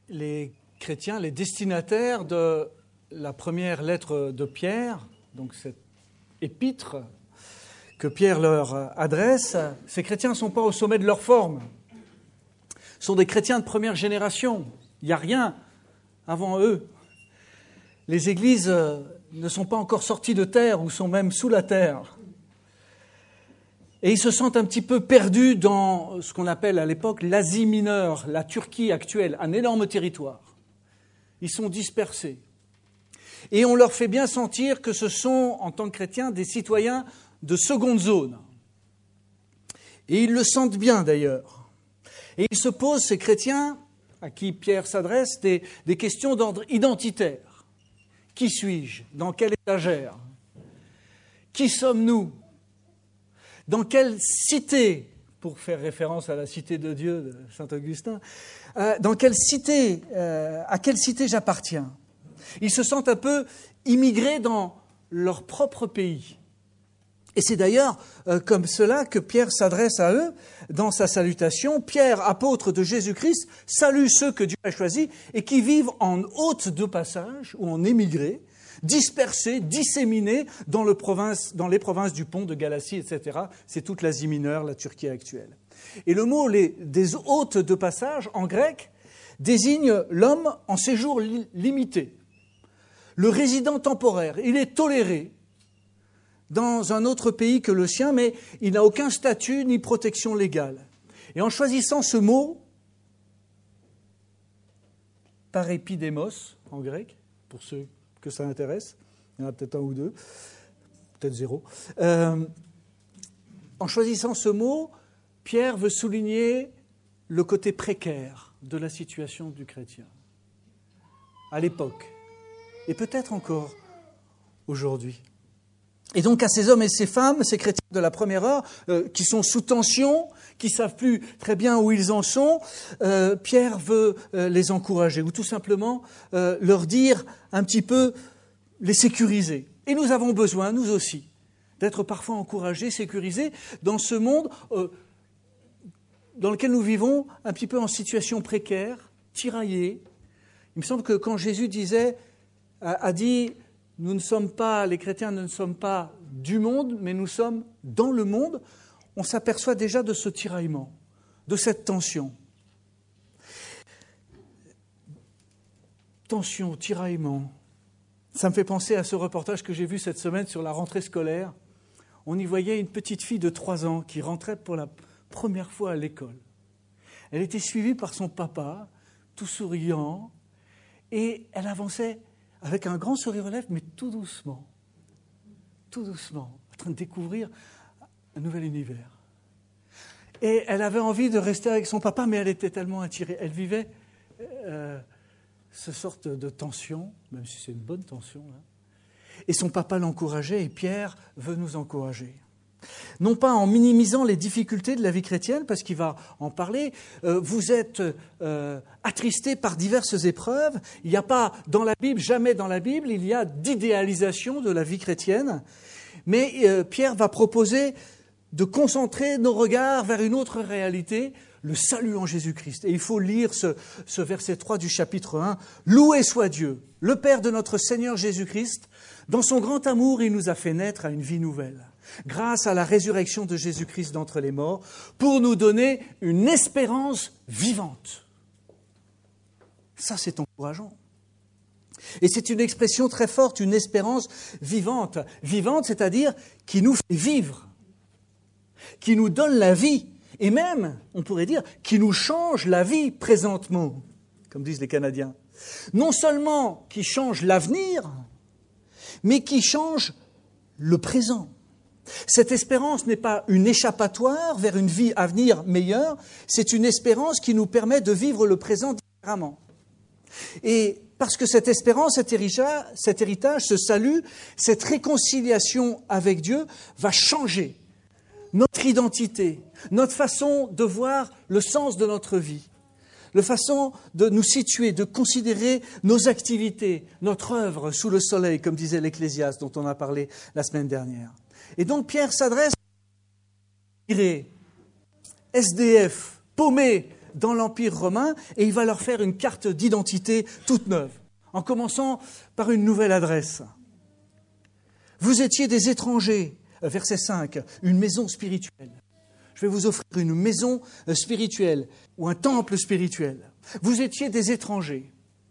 les chrétiens, les destinataires de la première lettre de Pierre, donc cette épître que Pierre leur adresse, ces chrétiens ne sont pas au sommet de leur forme. Ce sont des chrétiens de première génération. Il n'y a rien avant eux. Les églises ne sont pas encore sorties de terre ou sont même sous la terre. Et ils se sentent un petit peu perdus dans ce qu'on appelle à l'époque l'Asie mineure, la Turquie actuelle, un énorme territoire. Ils sont dispersés. Et on leur fait bien sentir que ce sont, en tant que chrétiens, des citoyens de seconde zone. Et ils le sentent bien d'ailleurs. Et ils se posent, ces chrétiens, à qui Pierre s'adresse, des questions d'ordre identitaire. Qui suis-je ? Dans quelle étagère ? Qui sommes-nous ? Dans quelle cité, pour faire référence à la cité de Dieu de saint Augustin, dans quelle cité, à quelle cité j'appartiens ? Ils se sentent un peu immigrés dans leur propre pays. Et c'est d'ailleurs comme cela que Pierre s'adresse à eux dans sa salutation. Pierre, apôtre de Jésus-Christ, salue ceux que Dieu a choisis et qui vivent en hôtes de passage ou en émigrés, dispersés, disséminés dans les provinces du Pont, de Galatie, etc. C'est toute l'Asie mineure, la Turquie actuelle. Et le mot des hôtes de passage, en grec, désigne l'homme en séjour limité. Le résident temporaire, il est toléré dans un autre pays que le sien, mais il n'a aucun statut ni protection légale. Et en choisissant ce mot, parépidémos, en grec, pour ceux que ça intéresse, il y en a peut-être un ou deux, peut-être zéro. En choisissant ce mot, Pierre veut souligner le côté précaire de la situation du chrétien, à l'époque, et peut-être encore aujourd'hui. Et donc à ces hommes et ces femmes, ces chrétiens de la première heure, qui sont sous tension, qui ne savent plus très bien où ils en sont, Pierre veut les encourager, ou tout simplement leur dire un petit peu, les sécuriser. Et nous avons besoin, nous aussi, d'être parfois encouragés, sécurisés dans ce monde dans lequel nous vivons un petit peu en situation précaire, tiraillée. Il me semble que quand Jésus a dit... Nous ne sommes pas, les chrétiens ne sommes pas du monde, mais nous sommes dans le monde. On s'aperçoit déjà de ce tiraillement, de cette tension. Tension, tiraillement. Ça me fait penser à ce reportage que j'ai vu cette semaine sur la rentrée scolaire. On y voyait une petite fille de 3 ans qui rentrait pour la première fois à l'école. Elle était suivie par son papa, tout souriant, et elle avançait avec un grand sourire aux lèvres, mais tout doucement, en train de découvrir un nouvel univers. Et elle avait envie de rester avec son papa, mais elle était tellement attirée. Elle vivait ce sorte de tension, même si c'est une bonne tension, là. Et son papa l'encourageait, et Pierre veut nous encourager. Non pas en minimisant les difficultés de la vie chrétienne, parce qu'il va en parler, vous êtes attristés par diverses épreuves. Il n'y a pas dans la Bible, jamais dans la Bible, il y a d'idéalisation de la vie chrétienne. Mais Pierre va proposer de concentrer nos regards vers une autre réalité, le salut en Jésus-Christ. Et il faut lire ce verset 3 du chapitre 1. « Loué soit Dieu, le Père de notre Seigneur Jésus-Christ. Dans son grand amour, il nous a fait naître à une vie nouvelle. Grâce à la résurrection de Jésus-Christ d'entre les morts, pour nous donner une espérance vivante. » Ça, c'est encourageant. Et c'est une expression très forte, une espérance vivante. Vivante, c'est-à-dire qui nous fait vivre, qui nous donne la vie, et même, on pourrait dire, qui nous change la vie présentement, comme disent les Canadiens. Non seulement qui change l'avenir, mais qui change le présent. Cette espérance n'est pas une échappatoire vers une vie à venir meilleure, c'est une espérance qui nous permet de vivre le présent différemment. Et parce que cette espérance, cet héritage, ce salut, cette réconciliation avec Dieu va changer notre identité, notre façon de voir le sens de notre vie, la façon de nous situer, de considérer nos activités, notre œuvre sous le soleil, comme disait l'Ecclésiaste dont on a parlé la semaine dernière. Et donc Pierre s'adresse à SDF, paumés dans l'Empire romain et il va leur faire une carte d'identité toute neuve, en commençant par une nouvelle adresse. Vous étiez des étrangers, verset 5, une maison spirituelle. Je vais vous offrir une maison spirituelle ou un temple spirituel. Vous étiez des étrangers.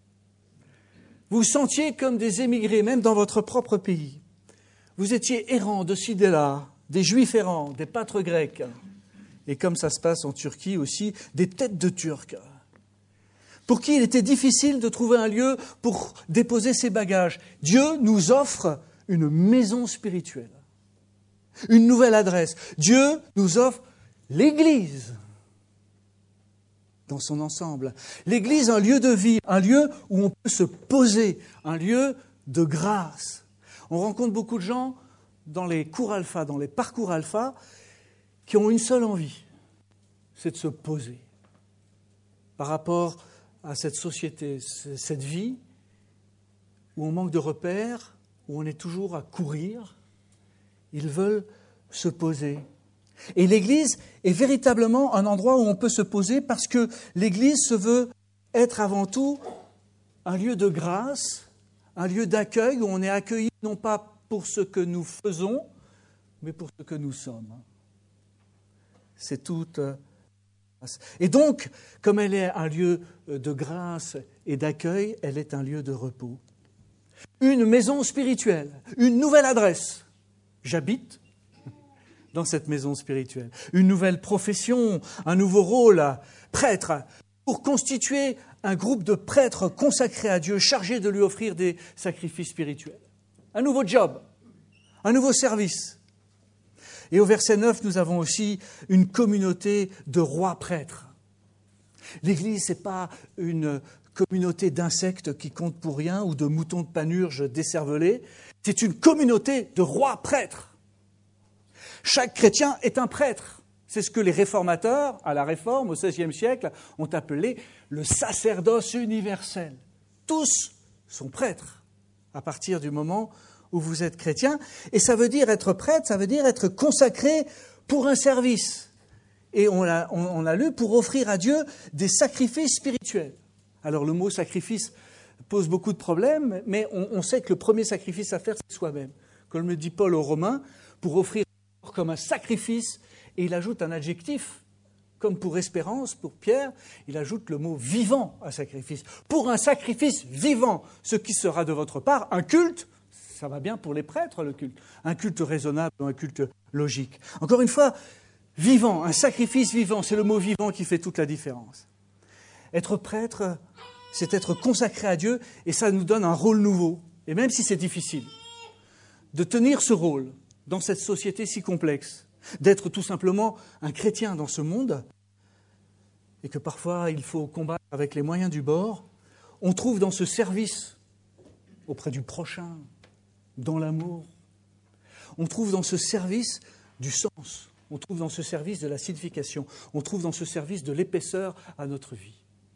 Vous vous sentiez comme des émigrés, même dans votre propre pays. Vous étiez errants de ci, de là, des juifs errants, des pâtres grecs. Et comme ça se passe en Turquie aussi, des têtes de Turcs. Pour qui il était difficile de trouver un lieu pour déposer ses bagages. Dieu nous offre une maison spirituelle, une nouvelle adresse. Dieu nous offre l'Église dans son ensemble. L'Église, un lieu de vie, un lieu où on peut se poser, un lieu de grâce. On rencontre beaucoup de gens dans les cours alpha, dans les parcours alpha, qui ont une seule envie, c'est de se poser par rapport à cette société, cette vie où on manque de repères, où on est toujours à courir. Ils veulent se poser. Et l'Église est véritablement un endroit où on peut se poser parce que l'Église se veut être avant tout un lieu de grâce, un lieu d'accueil où on est accueilli non pas pour ce que nous faisons, mais pour ce que nous sommes. C'est toute grâce. Et donc, comme elle est un lieu de grâce et d'accueil, elle est un lieu de repos. Une maison spirituelle, une nouvelle adresse. J'habite dans cette maison spirituelle. Une nouvelle profession, un nouveau rôle, prêtre, pour constituer un groupe de prêtres consacrés à Dieu, chargés de lui offrir des sacrifices spirituels. Un nouveau job, un nouveau service. Et au verset 9, nous avons aussi une communauté de rois prêtres. L'Église, ce n'est pas une communauté d'insectes qui comptent pour rien ou de moutons de panurge décervelés. C'est une communauté de rois prêtres. Chaque chrétien est un prêtre. C'est ce que les réformateurs, à la Réforme, au XVIe siècle, ont appelé le sacerdoce universel. Tous sont prêtres à partir du moment où vous êtes chrétien. Et ça veut dire être prêtre, ça veut dire être consacré pour un service. Et on a lu pour offrir à Dieu des sacrifices spirituels. Alors le mot sacrifice pose beaucoup de problèmes, mais on sait que le premier sacrifice à faire, c'est soi-même. Comme le dit Paul aux Romains, pour offrir comme un sacrifice, et il ajoute un adjectif, comme pour espérance, pour Pierre, il ajoute le mot vivant à sacrifice. Pour un sacrifice vivant, ce qui sera de votre part un culte, ça va bien pour les prêtres le culte, un culte raisonnable ou un culte logique. Encore une fois, vivant, un sacrifice vivant, c'est le mot vivant qui fait toute la différence. Être prêtre, c'est être consacré à Dieu et ça nous donne un rôle nouveau. Et même si c'est difficile, de tenir ce rôle dans cette société si complexe, d'être tout simplement un chrétien dans ce monde, et que parfois il faut combattre avec les moyens du bord, on trouve dans ce service auprès du prochain, dans l'amour, on trouve dans ce service du sens, on trouve dans ce service de la signification, on trouve dans ce service de l'épaisseur à notre vie.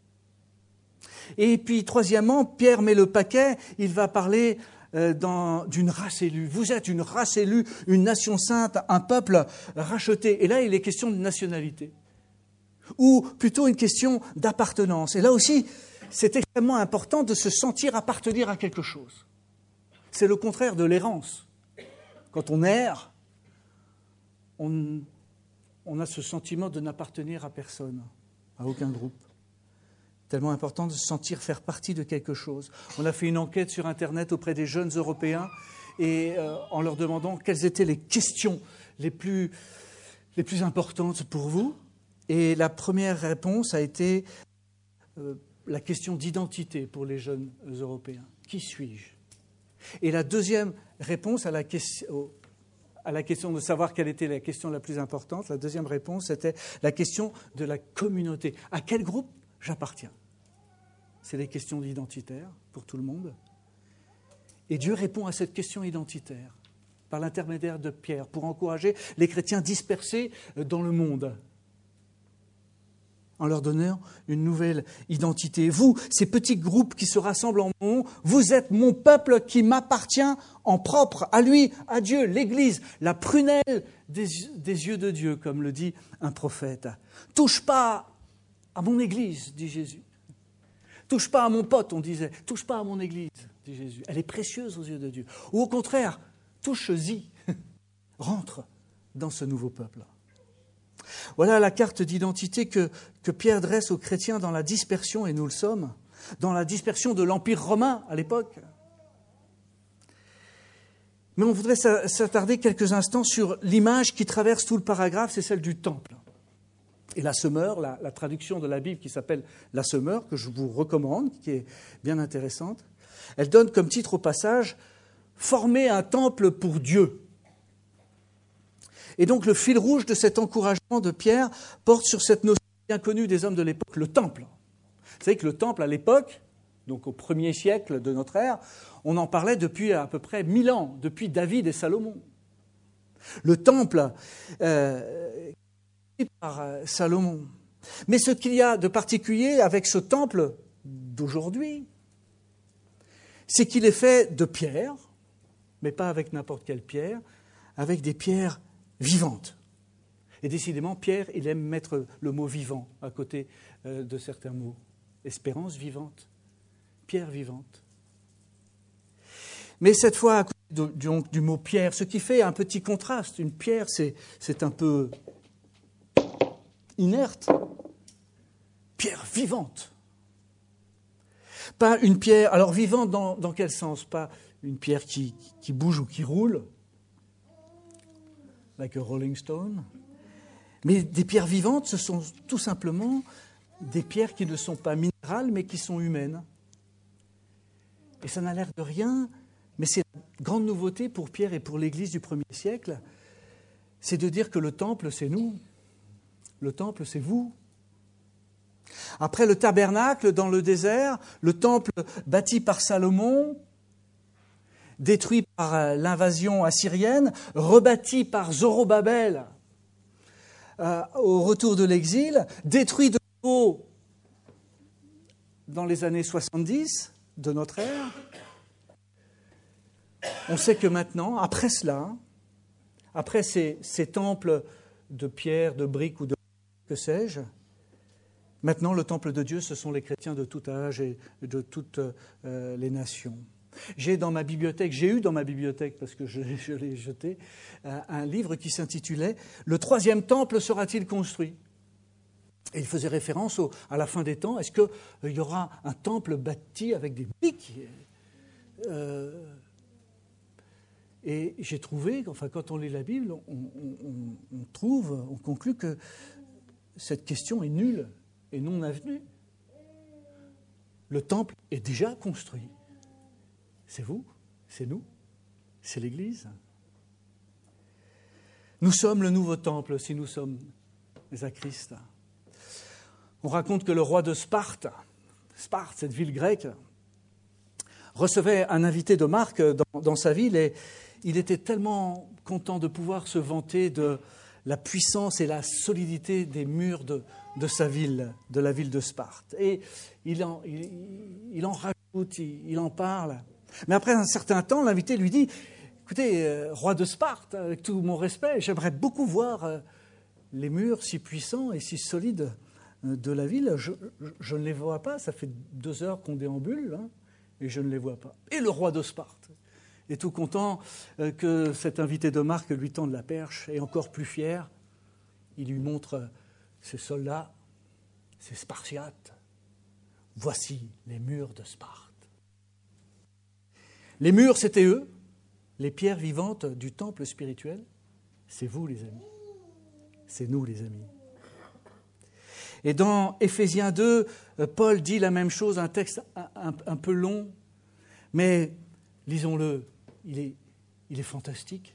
Et puis, troisièmement, Pierre met le paquet, il va parler d'une race élue. Vous êtes une race élue, une nation sainte, un peuple racheté. Et là, il est question de nationalité. Ou plutôt une question d'appartenance. Et là aussi, c'est extrêmement important de se sentir appartenir à quelque chose. C'est le contraire de l'errance. Quand on erre, on a ce sentiment de n'appartenir à personne, à aucun groupe. Tellement important de se sentir faire partie de quelque chose. On a fait une enquête sur Internet auprès des jeunes Européens et en leur demandant quelles étaient les questions les plus importantes pour vous. Et la première réponse a été la question d'identité pour les jeunes Européens. Qui suis-je ? Et la deuxième réponse à la question de savoir quelle était la question la plus importante, la deuxième réponse était la question de la communauté. À quel groupe j'appartiens? C'est des questions identitaires pour tout le monde. Et Dieu répond à cette question identitaire par l'intermédiaire de Pierre pour encourager les chrétiens dispersés dans le monde en leur donnant une nouvelle identité. Vous, ces petits groupes qui se rassemblent en mon nom, vous êtes mon peuple qui m'appartient en propre à lui, à Dieu, l'Église, la prunelle des yeux de Dieu, comme le dit un prophète. Touche pas à mon église, dit Jésus. Touche pas à mon pote, on disait. Touche pas à mon église, dit Jésus. Elle est précieuse aux yeux de Dieu. Ou au contraire, touche-y. Rentre dans ce nouveau peuple. Voilà la carte d'identité que Pierre dresse aux chrétiens dans la dispersion, et nous le sommes, dans la dispersion de l'Empire romain à l'époque. Mais on voudrait s'attarder quelques instants sur l'image qui traverse tout le paragraphe, c'est celle du temple. Et la semeur, la traduction de la Bible qui s'appelle la semeur, que je vous recommande, qui est bien intéressante, elle donne comme titre au passage « Former un temple pour Dieu ». Et donc le fil rouge de cet encouragement de Pierre porte sur cette notion bien connue des hommes de l'époque, le temple. Vous savez que le temple à l'époque, donc au 1er siècle de notre ère, on en parlait depuis à peu près 1000 ans, depuis David et Salomon. Le temple par Salomon. Mais ce qu'il y a de particulier avec ce temple d'aujourd'hui, c'est qu'il est fait de pierre, mais pas avec n'importe quelle pierre, avec des pierres vivantes. Et décidément, Pierre, il aime mettre le mot vivant à côté de certains mots. Espérance vivante, pierre vivante. Mais cette fois, à côté du mot pierre, ce qui fait un petit contraste. Une pierre, c'est un peu inerte. Pierre vivante. Pas une pierre, alors vivante dans quel sens? Pas une pierre qui bouge ou qui roule, like a rolling stone. Mais des pierres vivantes, ce sont tout simplement des pierres qui ne sont pas minérales, mais qui sont humaines. Et ça n'a l'air de rien, mais c'est la grande nouveauté pour Pierre et pour l'Église du 1er siècle, c'est de dire que le temple, c'est nous. Le temple, c'est vous. Après le tabernacle dans le désert, le temple bâti par Salomon, détruit par l'invasion assyrienne, rebâti par Zorobabel au retour de l'exil, détruit de nouveau dans les années 70 de notre ère. On sait que maintenant, après cela, après ces temples de pierre, de briques ou de que sais-je, maintenant le temple de Dieu, ce sont les chrétiens de tout âge et de toutes les nations. J'ai eu dans ma bibliothèque, parce que je l'ai jeté, un livre qui s'intitulait « Le troisième temple sera-t-il construit ?» Et il faisait référence à la fin des temps. Est-ce qu'il y aura un temple bâti avec des briques Et j'ai trouvé, enfin, quand on lit la Bible, on conclut que cette question est nulle et non avenue. Le temple est déjà construit. C'est vous, c'est nous, c'est l'Église. Nous sommes le nouveau temple si nous sommes à Christ. On raconte que le roi de Sparte, cette ville grecque, recevait un invité de marque dans sa ville et il était tellement content de pouvoir se vanter de la puissance et la solidité des murs de sa ville, de la ville de Sparte. Et il en rajoute, il en parle. Mais après un certain temps, l'invité lui dit « Écoutez, roi de Sparte, avec tout mon respect, j'aimerais beaucoup voir les murs si puissants et si solides de la ville. Je ne les vois pas, ça fait 2 heures qu'on déambule, et je ne les vois pas. » Et le roi de Sparte est tout content que cet invité de marque lui tende la perche, et encore plus fier, il lui montre ses soldats, ses Spartiates. Voici les murs de Sparte. Les murs, c'était eux. Les pierres vivantes du temple spirituel, c'est vous, les amis. C'est nous, les amis. Et dans Éphésiens 2, Paul dit la même chose, un texte un peu long, mais lisons-le, il est fantastique.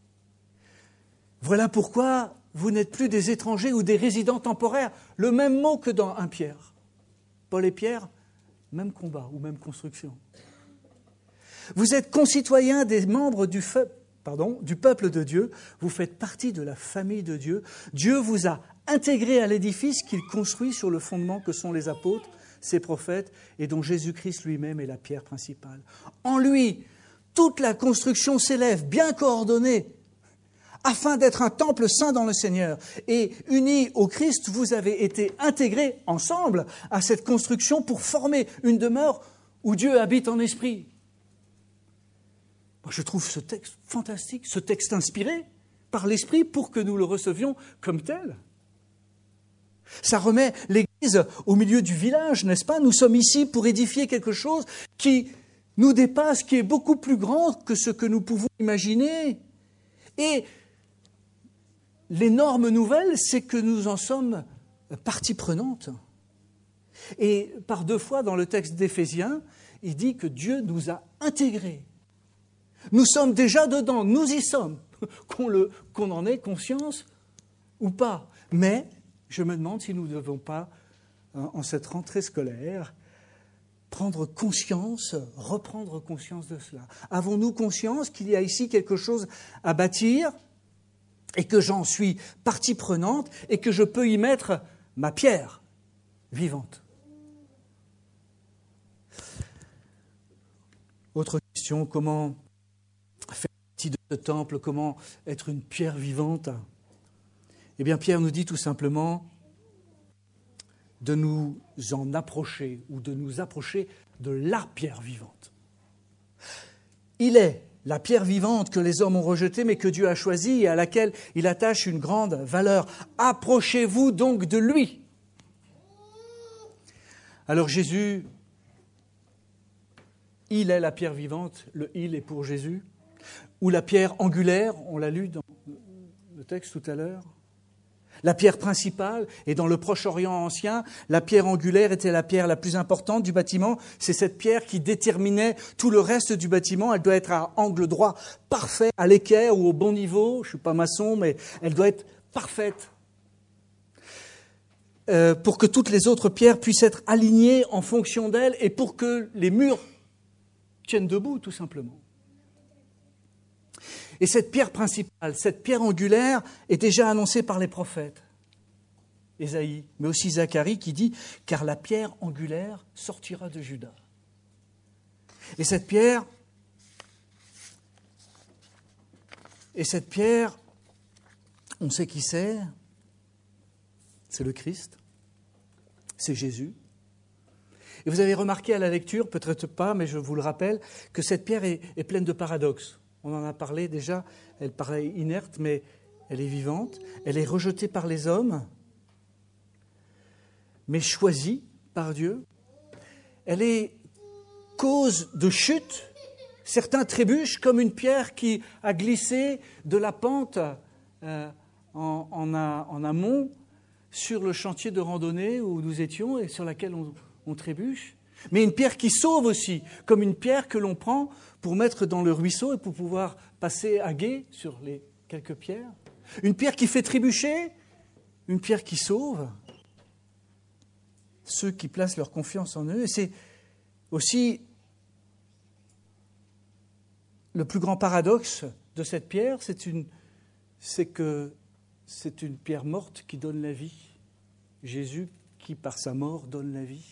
Voilà pourquoi vous n'êtes plus des étrangers ou des résidents temporaires. Le même mot que dans 1 Pierre. Paul et Pierre, même combat ou même construction. Vous êtes concitoyens des membres du peuple de Dieu. Vous faites partie de la famille de Dieu. Dieu vous a intégrés à l'édifice qu'il construit sur le fondement que sont les apôtres, ses prophètes, et dont Jésus-Christ lui-même est la pierre principale. En lui, toute la construction s'élève, bien coordonnée, afin d'être un temple saint dans le Seigneur. Et unis au Christ, vous avez été intégrés ensemble à cette construction pour former une demeure où Dieu habite en esprit. Moi, je trouve ce texte fantastique, ce texte inspiré par l'Esprit pour que nous le recevions comme tel. Ça remet l'Église au milieu du village, n'est-ce pas? Nous sommes ici pour édifier quelque chose qui nous dépasse, qui est beaucoup plus grand que ce que nous pouvons imaginer. Et l'énorme nouvelle, c'est que nous en sommes partie prenante. Et par 2 fois dans le texte d'Éphésiens, il dit que Dieu nous a intégrés. Nous sommes déjà dedans, nous y sommes, qu'on en ait conscience ou pas. Mais je me demande si nous ne devons pas, en cette rentrée scolaire, prendre conscience, reprendre conscience de cela. Avons-nous conscience qu'il y a ici quelque chose à bâtir et que j'en suis partie prenante et que je peux y mettre ma pierre vivante? Autre question, comment faire partie de ce temple, comment être une pierre vivante? Eh bien, Pierre nous dit tout simplement de nous en approcher ou de nous approcher de la pierre vivante. Il est la pierre vivante que les hommes ont rejetée, mais que Dieu a choisie et à laquelle il attache une grande valeur. Approchez-vous donc de lui. Alors Jésus, il est la pierre vivante, le il est pour Jésus, ou la pierre angulaire, on l'a lu dans le texte tout à l'heure. La pierre principale, et dans le Proche-Orient ancien, la pierre angulaire était la pierre la plus importante du bâtiment. C'est cette pierre qui déterminait tout le reste du bâtiment. Elle doit être à angle droit, parfait, à l'équerre ou au bon niveau. Je ne suis pas maçon, mais elle doit être parfaite. Pour que toutes les autres pierres puissent être alignées en fonction d'elle et pour que les murs tiennent debout, tout simplement. Et cette pierre principale, cette pierre angulaire, est déjà annoncée par les prophètes. Ésaïe, mais aussi Zacharie qui dit « Car la pierre angulaire sortira de Juda ». Et cette pierre, on sait qui c'est le Christ, c'est Jésus. Et vous avez remarqué à la lecture, peut-être pas, mais je vous le rappelle, que cette pierre est pleine de paradoxes. On en a parlé déjà, elle paraît inerte, mais elle est vivante. Elle est rejetée par les hommes, mais choisie par Dieu. Elle est cause de chute. Certains trébuchent comme une pierre qui a glissé de la pente en amont sur le chantier de randonnée où nous étions et sur laquelle on trébuche. Mais une pierre qui sauve aussi, comme une pierre que l'on prend pour mettre dans le ruisseau et pour pouvoir passer à gué sur les quelques pierres. Une pierre qui fait trébucher, une pierre qui sauve ceux qui placent leur confiance en eux. Et c'est aussi le plus grand paradoxe de cette pierre, c'est que c'est une pierre morte qui donne la vie. Jésus qui, par sa mort, donne la vie.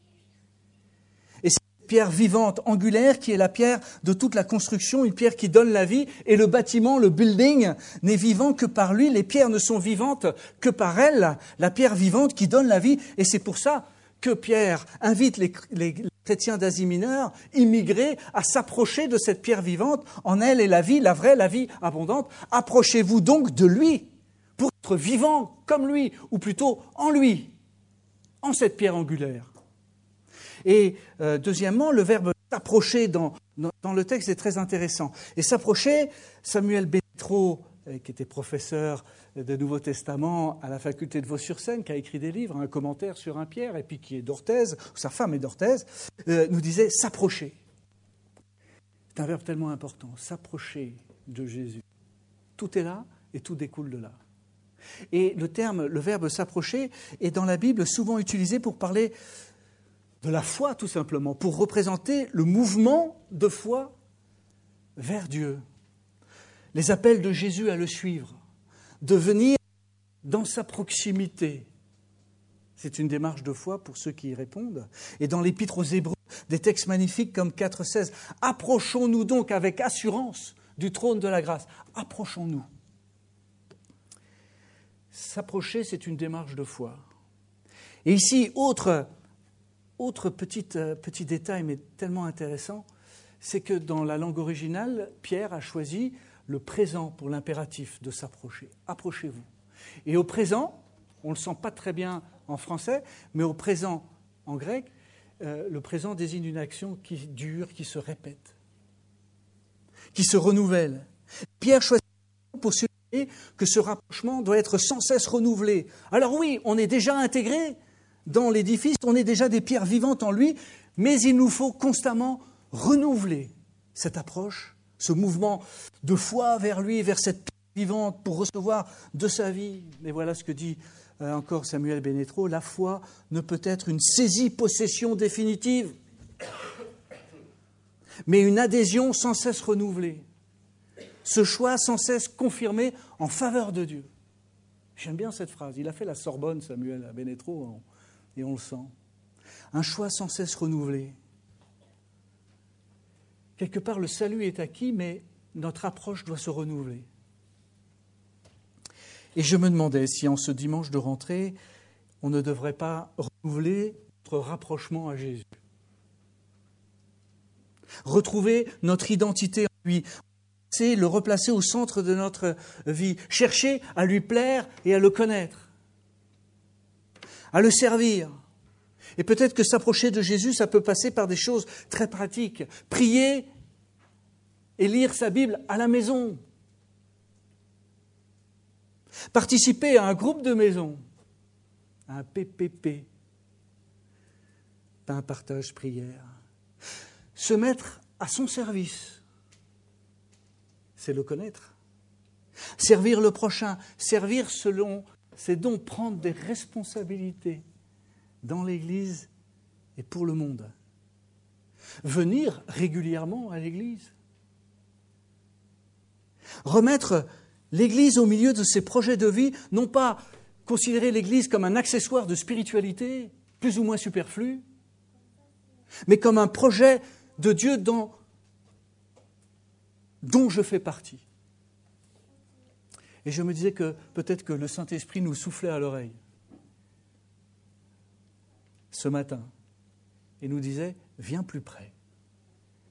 Pierre vivante, angulaire, qui est la pierre de toute la construction, une pierre qui donne la vie, et le bâtiment, le building, n'est vivant que par lui, les pierres ne sont vivantes que par elle, la pierre vivante qui donne la vie, et c'est pour ça que Pierre invite les chrétiens d'Asie mineure, immigrés, à s'approcher de cette pierre vivante, en elle est la vie, la vraie, la vie abondante. Approchez-vous donc de lui, pour être vivant comme lui, ou plutôt en lui, en cette pierre angulaire. Et deuxièmement, le verbe « s'approcher » dans le texte est très intéressant. Et s'approcher, Samuel Bétro, qui était professeur de Nouveau Testament à la faculté de Vaux-sur-Seine, qui a écrit des livres, un commentaire sur un Pierre, et puis qui est d'Orthez, sa femme est d'Orthez, nous disait « s'approcher ». C'est un verbe tellement important, s'approcher de Jésus. Tout est là et tout découle de là. Et le verbe « s'approcher » est dans la Bible souvent utilisé pour parler de la foi, tout simplement, pour représenter le mouvement de foi vers Dieu. Les appels de Jésus à le suivre, de venir dans sa proximité. C'est une démarche de foi pour ceux qui y répondent. Et dans l'Épître aux Hébreux, des textes magnifiques comme 4,16. Approchons-nous donc avec assurance du trône de la grâce. Approchons-nous. S'approcher, c'est une démarche de foi. Et ici, autre petit détail, mais tellement intéressant, c'est que dans la langue originale, Pierre a choisi le présent pour l'impératif de s'approcher. Approchez-vous. Et au présent, on ne le sent pas très bien en français, mais au présent en grec, le présent désigne une action qui dure, qui se répète, qui se renouvelle. Pierre choisit pour souligner que ce rapprochement doit être sans cesse renouvelé. Alors oui, on est déjà intégré dans l'édifice, on est déjà des pierres vivantes en lui, mais il nous faut constamment renouveler cette approche, ce mouvement de foi vers lui, vers cette pierre vivante pour recevoir de sa vie. Mais voilà ce que dit encore Samuel Benetro, la foi ne peut être une saisie-possession définitive, mais une adhésion sans cesse renouvelée. Ce choix sans cesse confirmé en faveur de Dieu. J'aime bien cette phrase. Il a fait la Sorbonne, Samuel Benetro, et on le sent. Un choix sans cesse renouvelé. Quelque part, le salut est acquis, mais notre approche doit se renouveler. Et je me demandais si en ce dimanche de rentrée, on ne devrait pas renouveler notre rapprochement à Jésus. Retrouver notre identité en lui, c'est le replacer au centre de notre vie, chercher à lui plaire et à le connaître, à le servir. Et peut-être que s'approcher de Jésus, ça peut passer par des choses très pratiques. Prier et lire sa Bible à la maison. Participer à un groupe de maison, à un PPP, pain, partage, prière. Se mettre à son service, c'est le connaître. Servir le prochain, servir selon ses dons, prendre des responsabilités dans l'Église et pour le monde. Venir régulièrement à l'Église. Remettre l'Église au milieu de ses projets de vie, non pas considérer l'Église comme un accessoire de spiritualité, plus ou moins superflu, mais comme un projet de Dieu dont je fais partie. Et je me disais que peut-être que le Saint-Esprit nous soufflait à l'oreille ce matin et nous disait « Viens plus près, rapproche-toi ».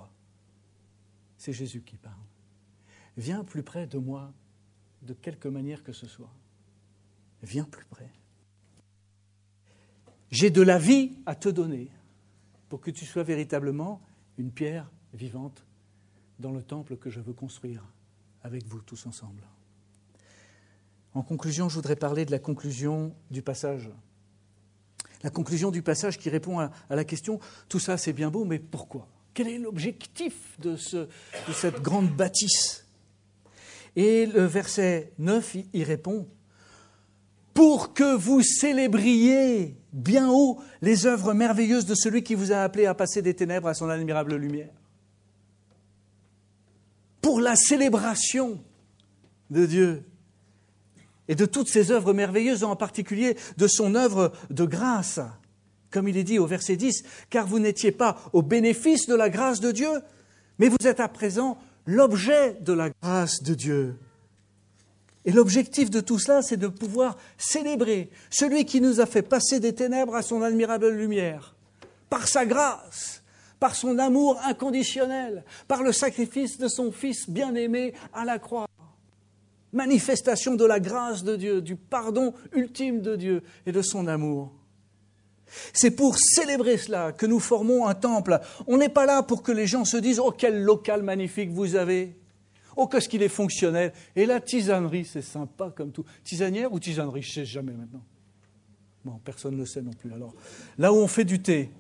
C'est Jésus qui parle. Viens plus près de moi, de quelque manière que ce soit. Viens plus près. J'ai de la vie à te donner pour que tu sois véritablement une pierre vivante dans le temple que je veux construire avec vous tous ensemble. En conclusion, je voudrais parler de la conclusion du passage. La conclusion du passage qui répond à la question « Tout ça, c'est bien beau, mais pourquoi ?» Quel est l'objectif de cette grande bâtisse ? Et le verset 9, il répond « Pour que vous célébriez bien haut les œuvres merveilleuses de celui qui vous a appelé à passer des ténèbres à son admirable lumière. » Pour la célébration de Dieu et de toutes ses œuvres merveilleuses, en particulier de son œuvre de grâce, comme il est dit au verset 10, « Car vous n'étiez pas au bénéfice de la grâce de Dieu, mais vous êtes à présent l'objet de la grâce de Dieu. » Et l'objectif de tout cela, c'est de pouvoir célébrer celui qui nous a fait passer des ténèbres à son admirable lumière, par sa grâce, par son amour inconditionnel, par le sacrifice de son Fils bien-aimé à la croix. Manifestation de la grâce de Dieu, du pardon ultime de Dieu et de son amour. C'est pour célébrer cela que nous formons un temple. On n'est pas là pour que les gens se disent « Oh, quel local magnifique vous avez !» « Oh, qu'est-ce qu'il est fonctionnel !» Et la tisanerie, c'est sympa comme tout. Tisanière ou tisanerie, je ne sais jamais maintenant. Bon, personne ne le sait non plus. Alors, là où on fait du thé,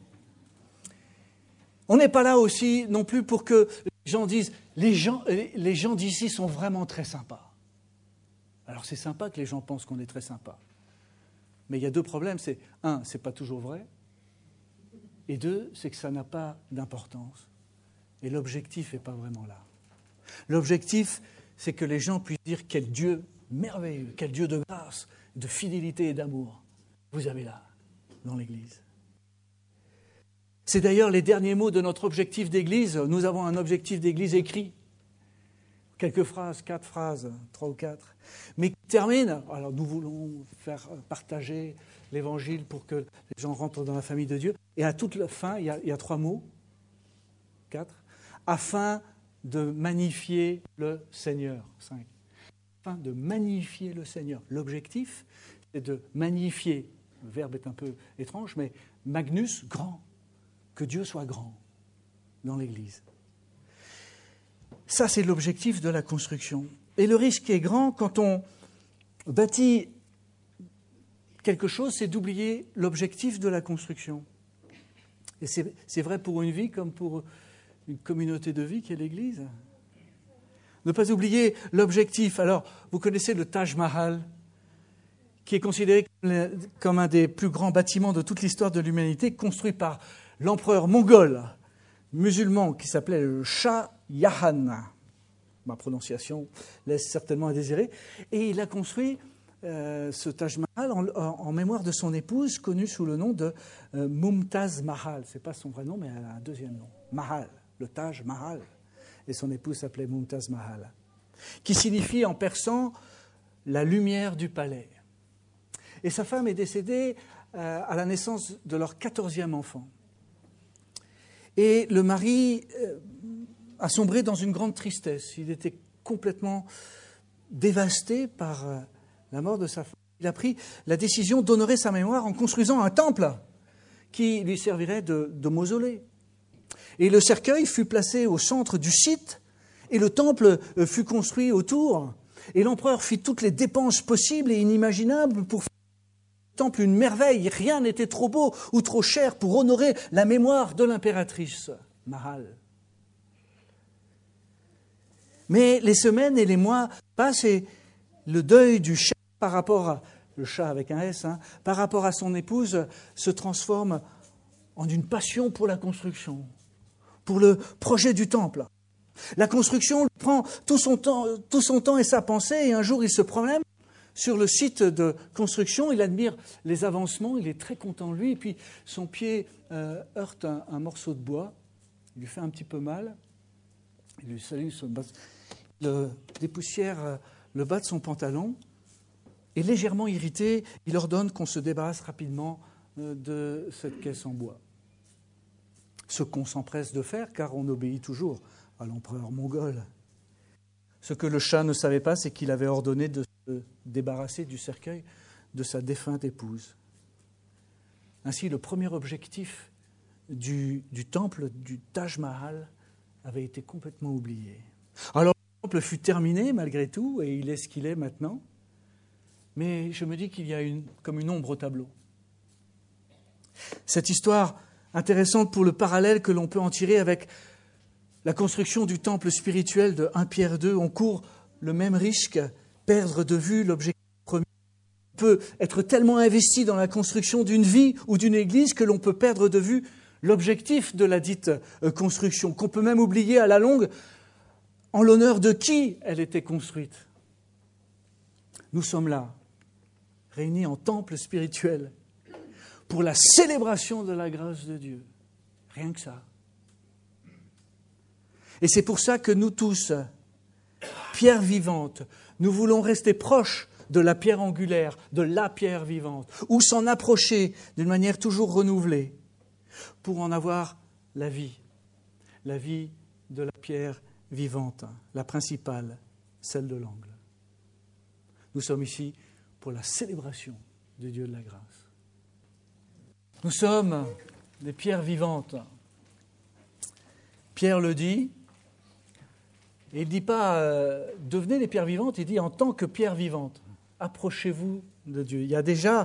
on n'est pas là aussi non plus pour que les gens disent « Les gens d'ici sont vraiment très sympas. » Alors, c'est sympa que les gens pensent qu'on est très sympa. Mais il y a deux problèmes. C'est, un, c'est pas toujours vrai. Et deux, c'est que ça n'a pas d'importance. Et l'objectif n'est pas vraiment là. L'objectif, c'est que les gens puissent dire quel Dieu merveilleux, quel Dieu de grâce, de fidélité et d'amour vous avez là, dans l'Église. C'est d'ailleurs les derniers mots de notre objectif d'Église. Nous avons un objectif d'Église écrit quelques phrases, 4 phrases, 3 ou 4, mais qui termine. Alors nous voulons faire partager l'Évangile pour que les gens rentrent dans la famille de Dieu. Et à toute la fin, il y a 3 mots, 4, afin de magnifier le Seigneur. 5. Afin de magnifier le Seigneur. L'objectif, c'est de magnifier. Le verbe est un peu étrange, mais magnus, grand. Que Dieu soit grand dans l'Église. Ça, c'est l'objectif de la construction. Et le risque est grand quand on bâtit quelque chose, c'est d'oublier l'objectif de la construction. Et c'est vrai pour une vie comme pour une communauté de vie qui est l'Église. Ne pas oublier l'objectif. Alors, vous connaissez le Taj Mahal, qui est considéré comme un des plus grands bâtiments de toute l'histoire de l'humanité, construit par l'empereur mongol musulman qui s'appelait le Shah Jahan. Ma prononciation laisse certainement à désirer. Et il a construit ce Taj Mahal en mémoire de son épouse, connue sous le nom de Mumtaz Mahal. Ce n'est pas son vrai nom, mais elle a un deuxième nom. Mahal, le Taj Mahal. Et son épouse s'appelait Mumtaz Mahal, qui signifie en persan la lumière du palais. Et sa femme est décédée à la naissance de leur 14e enfant. Et le mari a sombré dans une grande tristesse. Il était complètement dévasté par la mort de sa femme. Il a pris la décision d'honorer sa mémoire en construisant un temple qui lui servirait de mausolée. Et le cercueil fut placé au centre du site et le temple fut construit autour. Et l'empereur fit toutes les dépenses possibles et inimaginables pour faire du temple une merveille. Rien n'était trop beau ou trop cher pour honorer la mémoire de l'impératrice Mahal. Mais les semaines et les mois passent et le deuil du Shah par rapport à, le Shah avec un S, par rapport à son épouse se transforme en une passion pour la construction, pour le projet du temple. La construction prend tout son temps et sa pensée, et un jour il se promène sur le site de construction, il admire les avancements, il est très content de lui, et puis son pied heurte un morceau de bois, il lui fait un petit peu mal, il lui salue, dépoussière le bas de son pantalon, et légèrement irrité, il ordonne qu'on se débarrasse rapidement de cette caisse en bois. Ce qu'on s'empresse de faire, car on obéit toujours à l'empereur mongol. Ce que le Shah ne savait pas, c'est qu'il avait ordonné de se débarrasser du cercueil de sa défunte épouse. Ainsi, le premier objectif du temple, du Taj Mahal, avait été complètement oublié. Alors, le temple fut terminé malgré tout, et il est ce qu'il est maintenant. Mais je me dis qu'il y a comme une ombre au tableau. Cette histoire intéressante pour le parallèle que l'on peut en tirer avec la construction du temple spirituel de 1 Pierre 2, on court le même risque, perdre de vue l'objectif premier. On peut être tellement investi dans la construction d'une vie ou d'une église que l'on peut perdre de vue l'objectif de la dite construction, qu'on peut même oublier à la longue en l'honneur de qui elle était construite. Nous sommes là, réunis en temple spirituel, pour la célébration de la grâce de Dieu. Rien que ça. Et c'est pour ça que nous tous, pierre vivante, nous voulons rester proches de la pierre angulaire, de la pierre vivante, ou s'en approcher d'une manière toujours renouvelée, pour en avoir la vie de la pierre vivante, la principale, celle de l'angle. Nous sommes ici pour la célébration du Dieu de la grâce. Nous sommes des pierres vivantes. Pierre le dit, et il ne dit pas devenez des pierres vivantes, il dit en tant que pierre vivante, approchez-vous de Dieu. Il y a déjà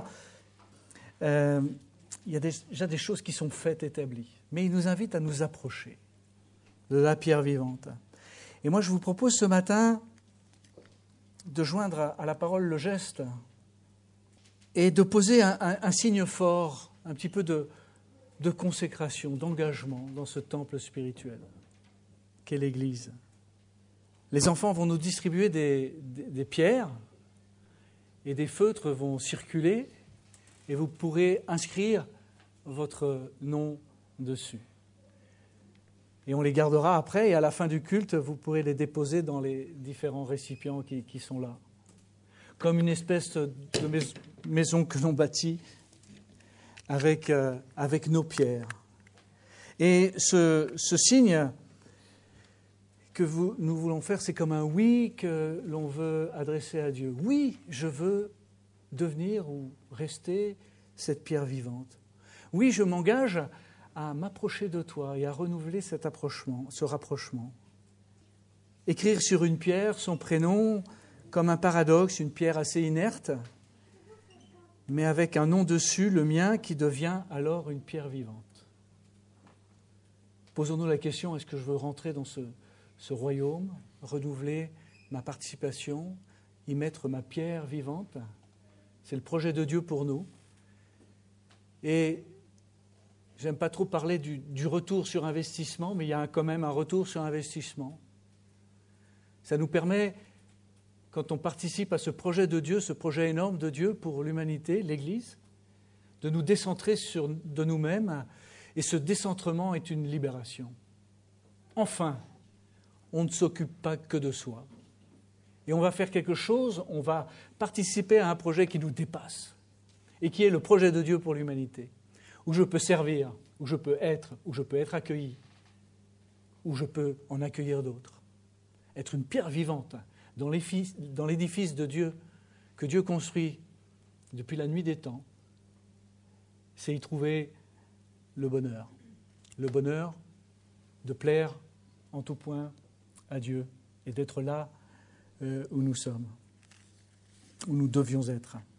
des choses qui sont faites, établies, mais il nous invite à nous approcher de la pierre vivante. Et moi je vous propose ce matin de joindre à la parole le geste et de poser un signe fort, un petit peu de consécration, d'engagement dans ce temple spirituel qu'est l'Église. Les enfants vont nous distribuer des pierres et des feutres vont circuler et vous pourrez inscrire votre nom dessus. Et on les gardera après, et à la fin du culte, vous pourrez les déposer dans les différents récipients qui sont là. Comme une espèce de maison que l'on bâtit avec nos pierres. Et ce signe que nous voulons faire, c'est comme un oui que l'on veut adresser à Dieu. Oui, je veux devenir ou rester cette pierre vivante. Oui, je m'engage à m'approcher de toi et à renouveler ce rapprochement. Écrire sur une pierre son prénom comme un paradoxe, une pierre assez inerte, mais avec un nom dessus, le mien, qui devient alors une pierre vivante. Posons-nous la question, est-ce que je veux rentrer dans ce royaume, renouveler ma participation, y mettre ma pierre vivante? C'est le projet de Dieu pour nous. Et j'aime pas trop parler du retour sur investissement, mais il y a quand même un retour sur investissement. Ça nous permet, quand on participe à ce projet de Dieu, ce projet énorme de Dieu pour l'humanité, l'Église, de nous décentrer de nous-mêmes. Et ce décentrement est une libération. Enfin, on ne s'occupe pas que de soi. Et on va faire quelque chose, on va participer à un projet qui nous dépasse et qui est le projet de Dieu pour l'humanité, où je peux servir, où je peux être accueilli, où je peux en accueillir d'autres. Être une pierre vivante dans l'édifice de Dieu que Dieu construit depuis la nuit des temps, c'est y trouver le bonheur de plaire en tout point à Dieu et d'être là où nous sommes, où nous devions être.